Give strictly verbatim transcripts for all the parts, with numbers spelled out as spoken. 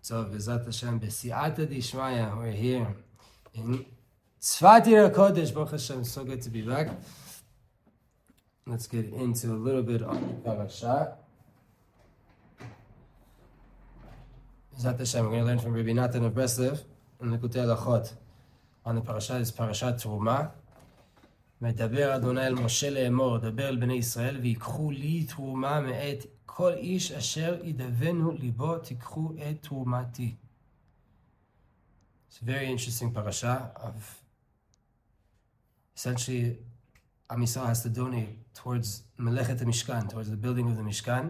So, B'ezrat Hashem, B'si'ata D'Ishmaya, we're here in Tzfat Yer HaKodesh. Baruch Hashem, so good to be back. Let's get into a little bit on the parasha. B'ezrat Hashem, we're going to learn from Rabbi Natan of Breslev and Likutei Halachot on the parasha. It's Parashat Teruma. מדבר אדוני אל משה לאמור, דבר אל בני ישראל, ויקחו לי תרומה מאת כל איש אשר ידבנו ליבו, תיקחו את תרומתי. It's a very interesting parasha of essentially Am Yisrael has to donate towards Melechet HaMishkan, towards the building of the Mishkan,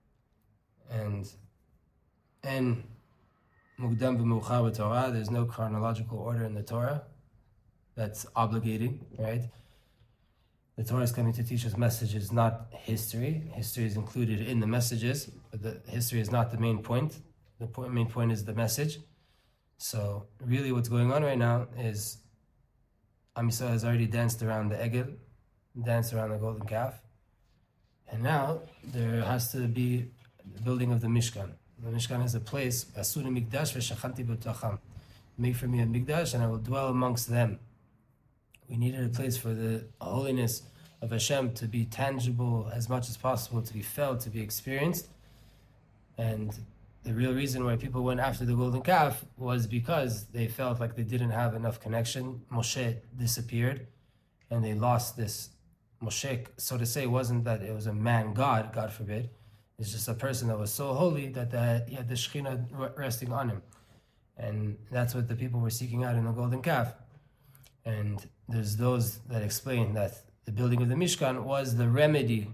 and and Mukdam v'Meuchar b'Torah, there's no chronological order in the Torah that's obligating, right? The Torah is coming to teach us messages, not history. History is included in the messages, but the history is not the main point. The point, main point is the message. So really what's going on right now is Am Yisrael has already danced around the Egel, danced around the golden calf, and now there has to be the building of the Mishkan. The Mishkan is a place, Asuni Mikdash v'shachanti b'tocham. Make for me a Mikdash and I will dwell amongst them. We needed a place for the holiness of Hashem to be tangible as much as possible, to be felt, to be experienced. And the real reason why people went after the golden calf was because they felt like they didn't have enough connection. Moshe disappeared and they lost this. Moshe, so to say, wasn't that it was a man God, God forbid. It's just a person that was so holy that the, he had the Shekhinah resting on him. And that's what the people were seeking out in the golden calf. And there's those that explain that the building of the Mishkan was the remedy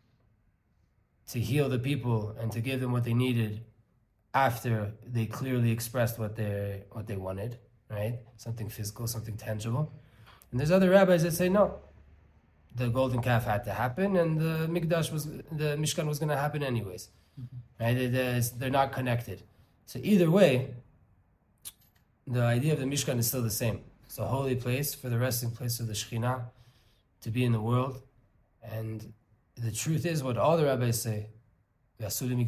to heal the people and to give them what they needed after they clearly expressed what they what they wanted, right? Something physical, something tangible. And there's other rabbis that say no. The golden calf had to happen, and the Mikdash was the Mishkan was going to happen anyways, mm-hmm. right? They're not connected. So either way, the idea of the Mishkan is still the same. It's a holy place for the resting place of the Shekhinah to be in the world. And the truth is what all the rabbis say, they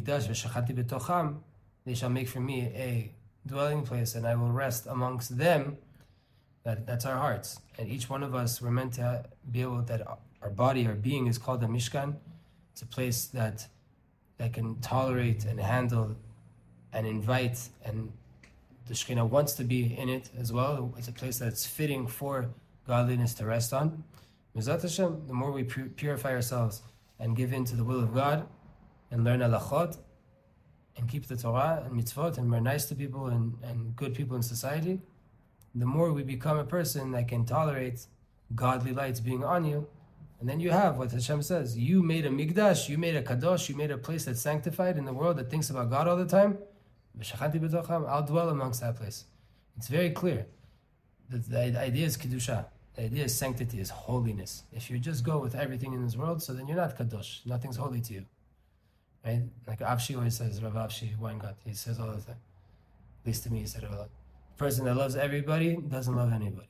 shall make for me a dwelling place and I will rest amongst them. That, that's our hearts. And each one of us, we're meant to be able, that our body, our being is called a Mishkan. It's a place that, that can tolerate and handle and invite, and the Shekhinah wants to be in it as well. It's a place that's fitting for godliness to rest on. B'ezrat Hashem, the more we purify ourselves and give in to the will of God and learn halachot and keep the Torah and mitzvot and we're nice to people and, and good people in society, the more we become a person that can tolerate godly lights being on you. And then you have what Hashem says. You made a Mikdash, you made a Kadosh, you made a place that's sanctified in the world that thinks about God all the time. I'll dwell amongst that place. It's very clear. The, the idea is Kedusha. The idea is sanctity, is holiness. If you just go with everything in this world, so then you're not Kadosh. Nothing's holy to you. Right? Like Avshi always says, Rav Avshi Weingut, he says all the time. At least to me, he said it a lot. The person that loves everybody doesn't love anybody.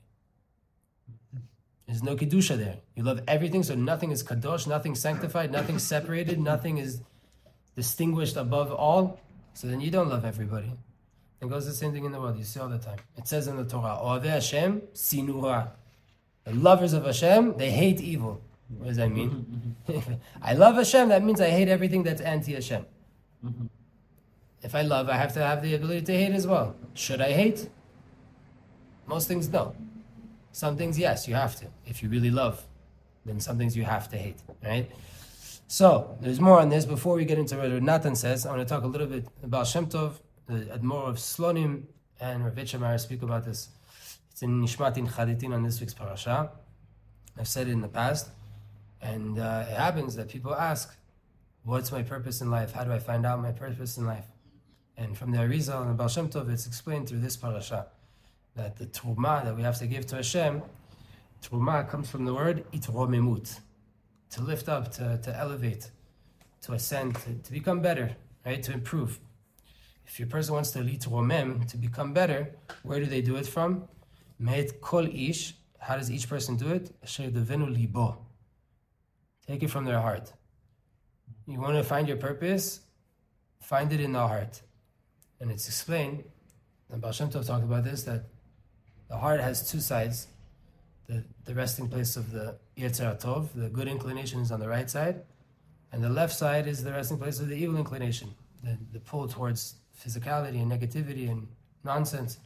There's no Kedusha there. You love everything, so nothing is Kadosh, nothing sanctified, nothing separated, nothing is distinguished above all. So then you don't love everybody. It goes the same thing in the world. You see all the time. It says in the Torah, Ohavei Hashem, sinura. The lovers of Hashem, they hate evil. What does that mean? I love Hashem, that means I hate everything that's anti-Hashem. Mm-hmm. If I love, I have to have the ability to hate as well. Should I hate? Most things, no. Some things, yes, you have to. If you really love, then some things you have to hate, right? So, there's more on this. Before we get into what Natan says, I want to talk a little bit about Shem Tov, the Admor of Slonim, and Rav Itchamar speak about this. It's in Nishmatin Chaditin on this week's parasha. I've said it in the past. And uh, it happens that people ask, what's my purpose in life? How do I find out my purpose in life? And from the Arizal and the Baal Shem Tov, it's explained through this parasha that the Truma that we have to give to Hashem, Truma comes from the word Itromemut. To lift up, to, to elevate, to ascend, to, to become better, right? To improve. If your person wants to litromem, to become better, where do they do it from? Me'et kol ish. How does each person do it? Asher devenu libo. Take it from their heart. You want to find your purpose? Find it in the heart. And it's explained, and Baal Shem Tov talked about this, that the heart has two sides. The, the resting place of the Yetzer HaTov, the good inclination, is on the right side, and the left side is the resting place of the evil inclination, the, the pull towards physicality and negativity and nonsense.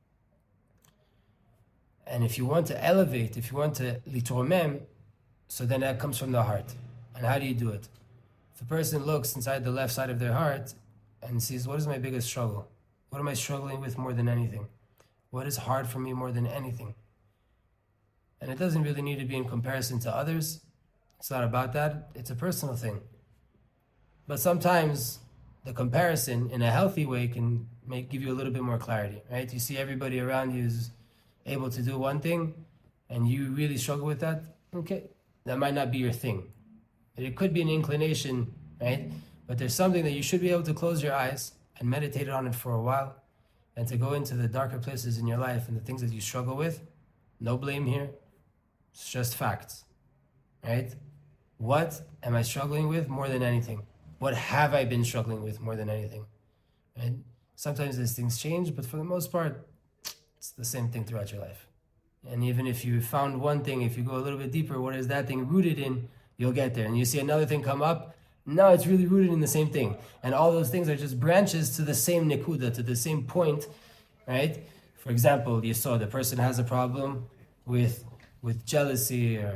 And if you want to elevate, if you want to litormem, so then that comes from the heart. And how do you do it? If a person looks inside the left side of their heart and sees, what is my biggest struggle? What am I struggling with more than anything? What is hard for me more than anything? And it doesn't really need to be in comparison to others. It's not about that. It's a personal thing. But sometimes the comparison in a healthy way can make give you a little bit more clarity, right? You see everybody around you is able to do one thing and you really struggle with that. Okay, that might not be your thing. It could be an inclination, right? But there's something that you should be able to close your eyes and meditate on it for a while and to go into the darker places in your life and the things that you struggle with. No blame here. It's just facts, right? What am I struggling with more than anything? What have I been struggling with more than anything? Right? Sometimes these things change, but for the most part, it's the same thing throughout your life. And even if you found one thing, if you go a little bit deeper, what is that thing rooted in, you'll get there. And you see another thing come up, now it's really rooted in the same thing. And all those things are just branches to the same nikuda, to the same point, right? For example, you saw the person has a problem with with jealousy or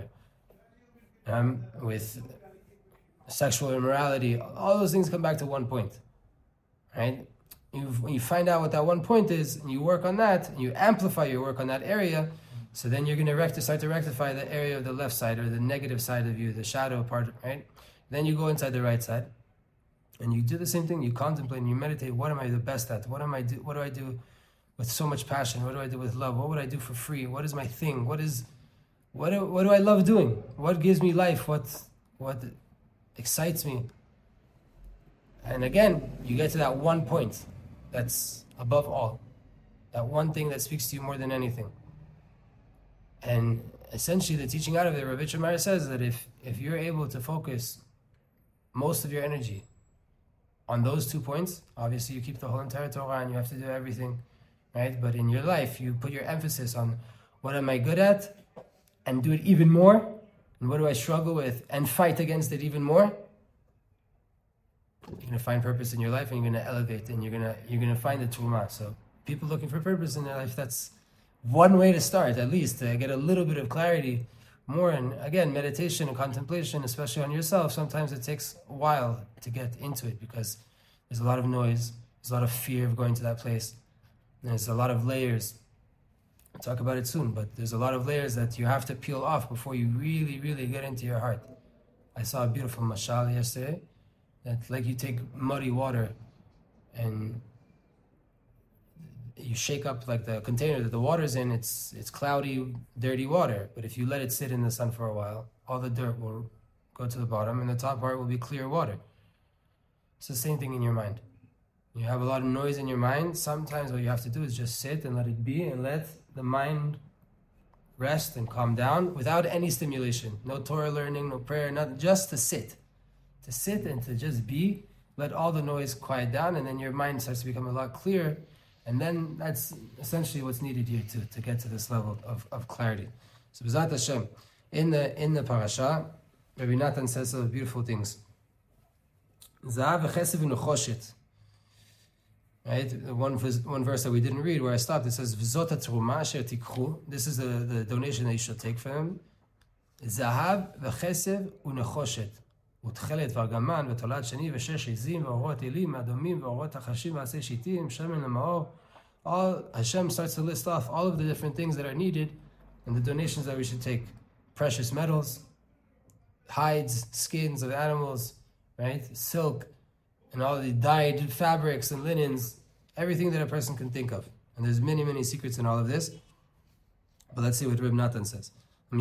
um, with sexual immorality. All those things come back to one point, right? You, when you find out what that one point is, and you work on that, and you amplify your work on that area, so then you're going to recti- start to rectify the area of the left side or the negative side of you, the shadow part, right? Then you go inside the right side, and you do the same thing. You contemplate and you meditate. What am I the best at? What am I do? What do I do with so much passion? What do I do with love? What would I do for free? What is my thing? What is What do, what do I love doing? What gives me life? What what excites me? And again, you get to that one point that's above all. That one thing that speaks to you more than anything. And essentially the teaching out of it, Rabbi Shamar says that if, if you're able to focus most of your energy on those two points, obviously you keep the whole entire Torah and you have to do everything, right? But in your life, you put your emphasis on what am I good at? And do it even more, and what do I struggle with, and fight against it even more, you're gonna find purpose in your life, and you're gonna elevate, and you're gonna you're gonna find the truma. So people looking for purpose in their life, that's one way to start, at least to get a little bit of clarity more. And again, meditation and contemplation, especially on yourself, sometimes it takes a while to get into it because there's a lot of noise, there's a lot of fear of going to that place, there's a lot of layers. I'll talk about it soon, but there's a lot of layers that you have to peel off before you really, really get into your heart. I saw a beautiful mashal yesterday, that like you take muddy water and you shake up like the container that the water's in, it's it's cloudy, dirty water. But if you let it sit in the sun for a while, all the dirt will go to the bottom and the top part will be clear water. It's the same thing in your mind. You have a lot of noise in your mind. Sometimes what you have to do is just sit and let it be and let the mind rest and calm down without any stimulation. No Torah learning, no prayer, nothing. Just to sit. To sit and to just be. Let all the noise quiet down and then your mind starts to become a lot clearer. And then that's essentially what's needed here to, to get to this level of, of clarity. So B'ezrat Hashem, in the, in the parasha, Rabbi Natan says some beautiful things. Zahav v'chesed v'nechoshet. Right, one one verse that we didn't read where I stopped. It says, "V'zot hatruma asher tikchu." This is the, the donation that you should take from him. Zahav v'chesed u'nechoshet utchelet v'argaman v'tolad shani v'shesh izim v'orot elim adomim v'orot hachashim v'asei shitim shemen l'maor. All Hashem starts to list off all of the different things that are needed and the donations that we should take: precious metals, hides, skins of animals, right, silk, and all the dyed fabrics and linens, everything that a person can think of. And there's many, many secrets in all of this. But let's see what Reb Natan says. The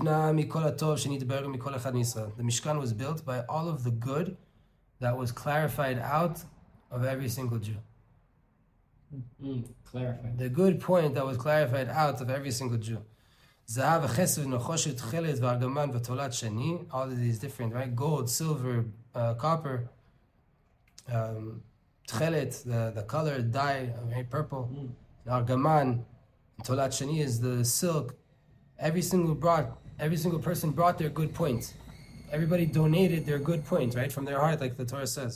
Mishkan was built by all of the good that was clarified out of every single Jew. Mm, clarified. The good point that was clarified out of every single Jew. All of these different, right? Gold, silver, uh, copper, Um, Tchelet, the, the color, dye, right, purple. Mm. Argaman, Tolat Shani is the silk. Every single brought, every single person brought their good points. Everybody donated their good points, right, from their heart, like the Torah says.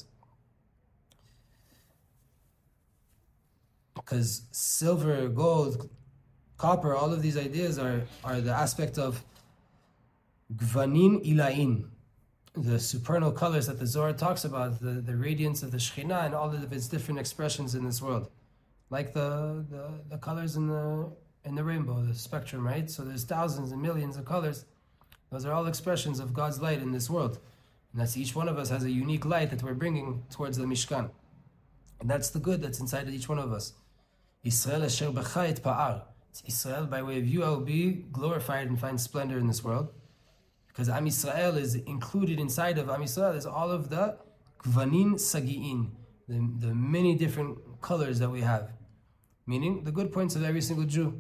Because silver, gold, copper, all of these ideas are, are the aspect of Gvanin Ilain, the supernal colors that the Zohar talks about, the, the radiance of the Shekhinah and all of its different expressions in this world. Like the, the, the colors in the in the rainbow, the spectrum, right? So there's thousands and millions of colors. Those are all expressions of God's light in this world. And that's each one of us has a unique light that we're bringing towards the Mishkan. And that's the good that's inside of each one of us. Yisrael asher b'cha yitpa'ar. Israel, by way of you, I will be glorified and find splendor in this world. Because Am Yisrael is included inside of Am Yisrael is all of the Gvanin Sagi'in, the, the many different colors that we have. Meaning the good points of every single Jew.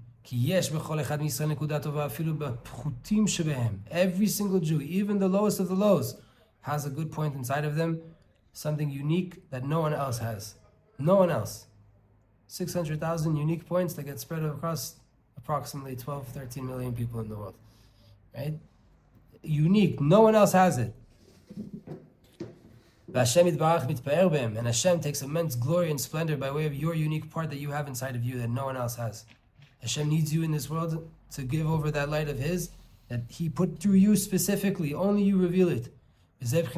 Every single Jew, even the lowest of the lows, has a good point inside of them, something unique that no one else has. No one else. six hundred thousand unique points that get spread across approximately twelve, thirteen million people in the world. Right? Unique. No one else has it. And Hashem takes immense glory and splendor by way of your unique part that you have inside of you that no one else has. Hashem needs you in this world to give over that light of His that He put through you specifically. Only you reveal it. This is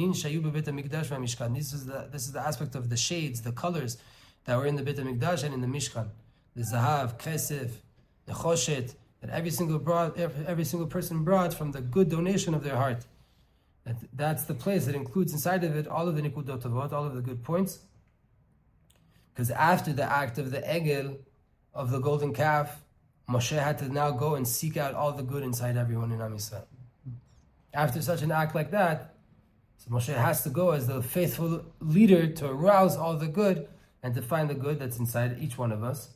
the this is the aspect of the shades, the colors that were in the Beit HaMikdash and in the Mishkan. The Zahav, Kesef, the Choshet, that every single brought, every, every single person brought from the good donation of their heart. That, that's the place that includes inside of it all of the Nikudot Tovot, all of the good points. Because after the act of the Egel, of the golden calf, Moshe had to now go and seek out all the good inside everyone in Am Yisrael. After such an act like that, so Moshe has to go as the faithful leader to arouse all the good and to find the good that's inside each one of us.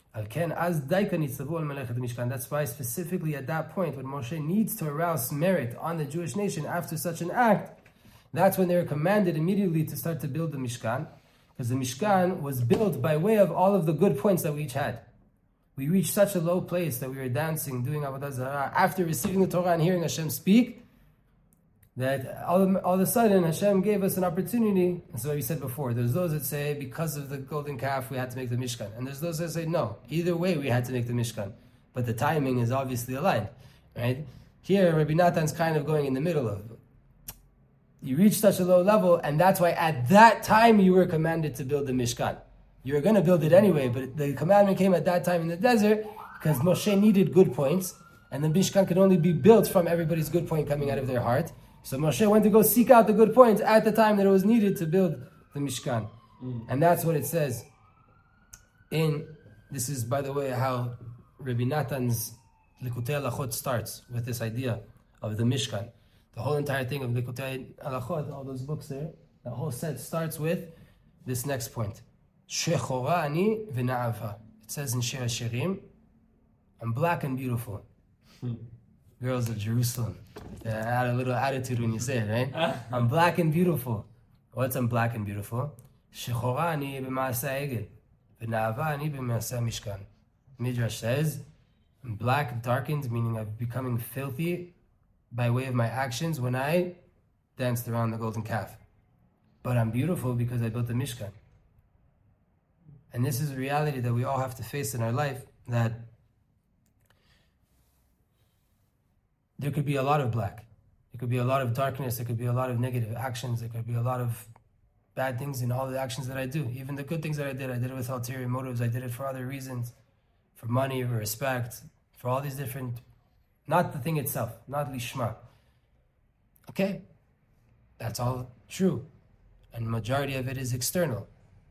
That's why specifically at that point when Moshe needs to arouse merit on the Jewish nation after such an act, that's when they were commanded immediately to start to build the Mishkan, because the Mishkan was built by way of all of the good points that we each had. We reached such a low place that we were dancing, doing Avodah Zarah, after receiving the Torah and hearing Hashem speak, that all of, all of a sudden Hashem gave us an opportunity. That's what we said before. There's those that say because of the golden calf we had to make the Mishkan. And there's those that say no, either way we had to make the Mishkan. But the timing is obviously aligned. Right? Here Rabbi Natan's kind of going in the middle of it. You reached such a low level, and that's why at that time you were commanded to build the Mishkan. You were going to build it anyway, but the commandment came at that time in the desert because Moshe needed good points, and the Mishkan could only be built from everybody's good point coming out of their heart. So Moshe went to go seek out the good points at the time that it was needed to build the Mishkan. Mm. And that's what it says in, this is by the way how Rabbi Natan's Likutei Halachot starts with this idea of the Mishkan. The whole entire thing of Likutei Halachot, all those books there, the whole set starts with this next point. Shechora ani v'na'ava. It says in Shir HaShirim, I'm black and beautiful. Hmm. Girls of Jerusalem. I had a little attitude when you say it, right? I'm black and beautiful. What's I'm black and beautiful? Shechora ani b'ma'aseh egel. V'na'ava ani b'ma'aseh mishkan. Midrash says, I'm black, darkened, meaning I'm becoming filthy by way of my actions when I danced around the golden calf. But I'm beautiful because I built the Mishkan. And this is a reality that we all have to face in our life, that there could be a lot of black. There could be a lot of darkness. There could be a lot of negative actions. There could be a lot of bad things in all the actions that I do. Even the good things that I did, I did it with ulterior motives. I did it for other reasons, for money, for respect, for all these different, not the thing itself, not lishma. Okay, that's all true. And majority of it is external.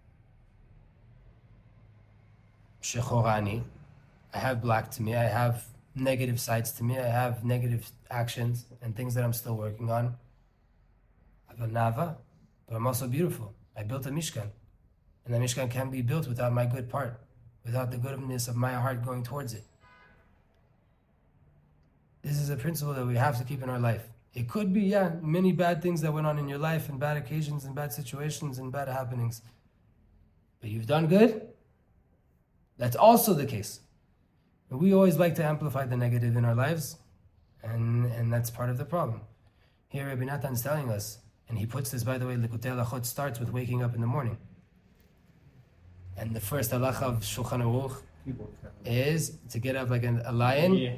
Shechorani, I have black to me, I have negative sides to me, I have negative actions and things that I'm still working on. I have a nava, but I'm also beautiful. I built a Mishkan. And the Mishkan can't be built without my good part, without the goodness of my heart going towards it. This is a principle that we have to keep in our life. It could be, yeah, many bad things that went on in your life and bad occasions and bad situations and bad happenings. But you've done good. That's also the case. But we always like to amplify the negative in our lives, and, and that's part of the problem. Here Rabbi Natan is telling us, and he puts this, by the way, Likutei Halachot starts with waking up in the morning. And the first halacha of Shulchan Aruch is to get up like a, a lion. Yeah.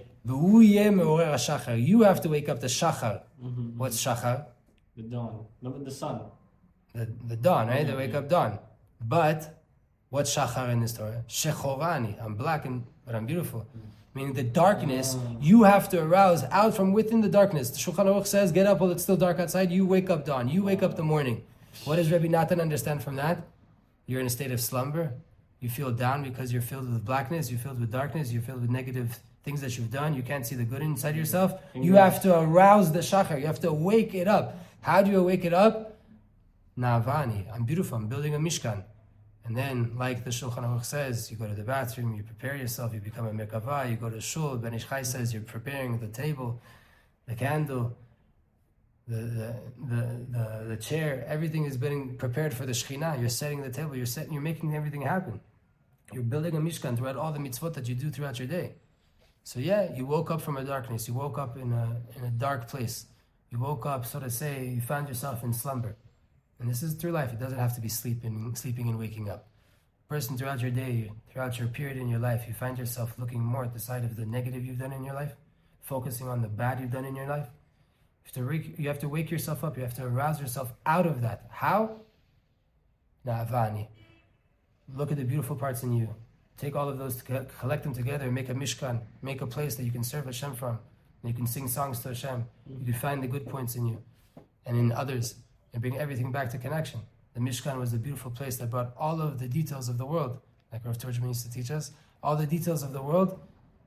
You have to wake up the shachar. Mm-hmm. What's shachar? The dawn. No, but the sun. The, the dawn, right? Yeah, They wake yeah. up dawn. But what's shachar in this Torah? Shechorani. I'm black and but I'm beautiful. Mm. Meaning the darkness, Oh. you have to arouse out from within the darkness. The Shulchan Aruch says, get up while it's still dark outside. You wake up dawn. You wake up the morning. What does Rabbi Natan understand from that? You're in a state of slumber. You feel down because you're filled with blackness. You're filled with darkness. You're filled with negative things that you've done. You can't see the good inside yourself. You have to arouse the shachar. You have to wake it up. How do you wake it up? Na'avani. I'm beautiful. I'm building a mishkan. And then, like the Shulchan Aruch says, you go to the bathroom, you prepare yourself, you become a merkava, you go to shul. Ben Ish Chai says you're preparing the table, the candle, the the, the the the chair. Everything is being prepared for the Shekhinah. You're setting the table. You're setting. You're making everything happen. You're building a mishkan throughout all the mitzvot that you do throughout your day. So yeah, you woke up from a darkness. You woke up in a in a dark place. You woke up, so to say, you found yourself in slumber. And this is through life. It doesn't have to be sleeping, sleeping and waking up. Person, throughout your day, throughout your period in your life, you find yourself looking more at the side of the negative you've done in your life, focusing on the bad you've done in your life. You have to wake, you have to wake yourself up. You have to arouse yourself out of that. How? Na'avani. Look at the beautiful parts in you. Take all of those, collect them together, make a mishkan, make a place that you can serve Hashem from. And you can sing songs to Hashem. You can find the good points in you and in others, and bring everything back to connection. The Mishkan was the beautiful place that brought all of the details of the world, like Rav Torjman used to teach us, all the details of the world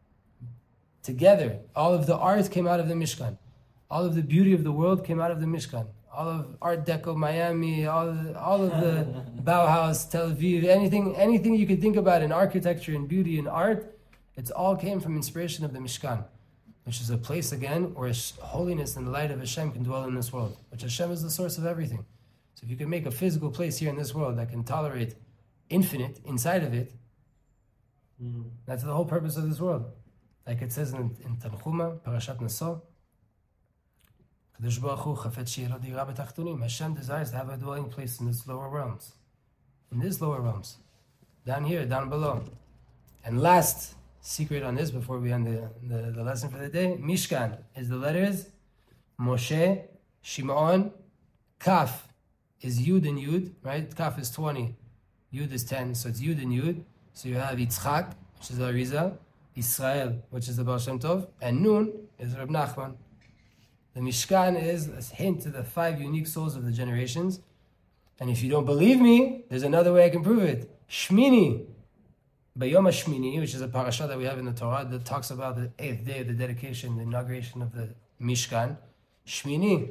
together. All of the art came out of the Mishkan. All of the beauty of the world came out of the Mishkan. All of Art Deco, Miami, all of the, all of the Bauhaus, Tel Aviv, anything, anything you could think about in architecture and beauty and art, it's all came from inspiration of the Mishkan, which is a place, again, where holiness and the light of Hashem can dwell in this world, which Hashem is the source of everything. So if you can make a physical place here in this world that can tolerate infinite inside of it, mm. that's the whole purpose of this world. Like it says in, in Tanchuma, Parashat Naso, Hashem desires to have a dwelling place in this lower realms. In these lower realms. Down here, down below. And last secret on this before we end the, the, the lesson for the day. Mishkan is the letters Moshe, Shimon, Kaf is Yud and Yud, right? Kaf is twenty, Yud is ten, so it's Yud and Yud. So you have Yitzchak, which is the Arizal, Israel, which is the Baal Shem Tov, and Nun is Reb Nachman. The Mishkan is a hint to the five unique souls of the generations. And if you don't believe me, there's another way I can prove it. Shmini, Bayom HaShmini, which is a parasha that we have in the Torah that talks about the eighth day of the dedication, the inauguration of the Mishkan. Shmini,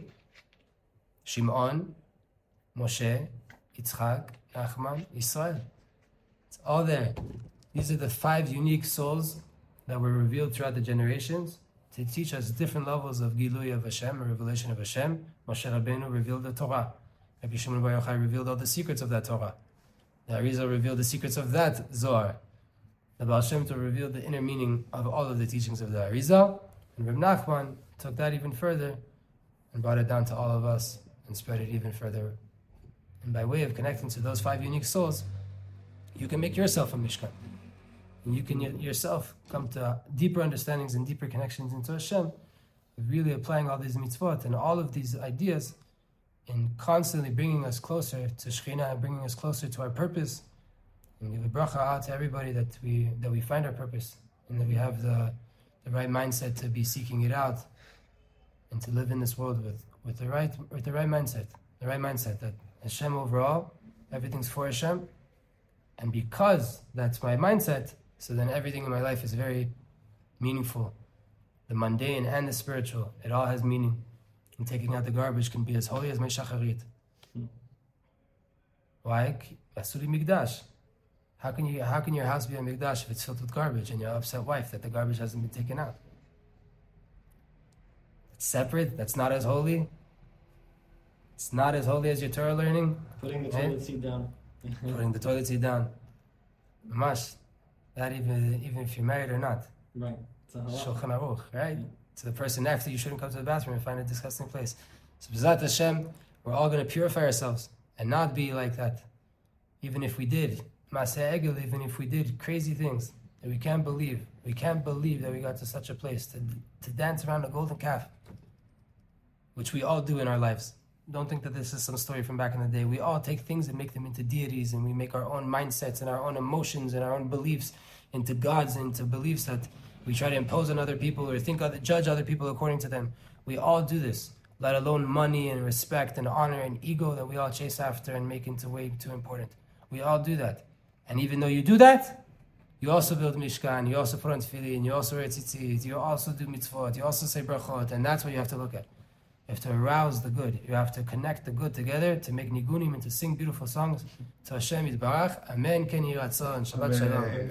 Shimon, Moshe, Yitzchak, Nachman, Israel. It's all there. These are the five unique souls that were revealed throughout the generations to teach us different levels of Gilui of Hashem, or revelation of Hashem. Moshe Rabbeinu revealed the Torah. Rabbi Shimon Bar Yochai revealed all the secrets of that Torah. The Arizal revealed the secrets of that Zohar. The Baal Shem Tov revealed the inner meaning of all of the teachings of the Arizal. And Reb Nachman took that even further and brought it down to all of us and spread it even further. And by way of connecting to those five unique souls, you can make yourself a Mishkan. And you can yourself come to deeper understandings and deeper connections into Hashem, really applying all these mitzvot and all of these ideas and constantly bringing us closer to Shekhinah and bringing us closer to our purpose. And give a bracha out to everybody that we that we find our purpose and that we have the, the right mindset to be seeking it out and to live in this world with, with the right with the right mindset. The right mindset that Hashem overall, everything's for Hashem. And because that's my mindset, so then everything in my life is very meaningful. The mundane and the spiritual, it all has meaning. And taking out the garbage can be as holy as my shacharit. Hmm. Why? Asuri Mikdash. How can you? How can your house be a Mikdash if it's filled with garbage and your upset wife that the garbage hasn't been taken out? It's separate. That's not as holy. It's not as holy as your Torah learning. Putting the Eh? toilet seat down. Putting the toilet seat down. Mamash. That even even if you're married or not. Right. It's a halal. Shulchan Aruch, right? Yeah. To the person next to you, shouldn't come to the bathroom and find a disgusting place. So B'ezrat Hashem, we're all going to purify ourselves and not be like that. Even if we did Maseh Egel, even if we did crazy things that we can't believe. We can't believe that we got to such a place to, to dance around a golden calf, which we all do in our lives. Don't think that this is some story from back in the day. We all take things and make them into deities, and we make our own mindsets and our own emotions and our own beliefs into gods and into beliefs that we try to impose on other people or think other, judge other people according to them. We all do this, let alone money and respect and honor and ego that we all chase after and make into way too important. We all do that. And even though you do that, you also build Mishkan, you also put on tefillin, you also wear tzitzit, you also do mitzvot, you also say brachot, and that's what you have to look at. You have to arouse the good. You have to connect the good together to make nigunim and to sing beautiful songs. To Hashem Yitbarach. Amen. Ken Yiratzon. Shabbat Shalom.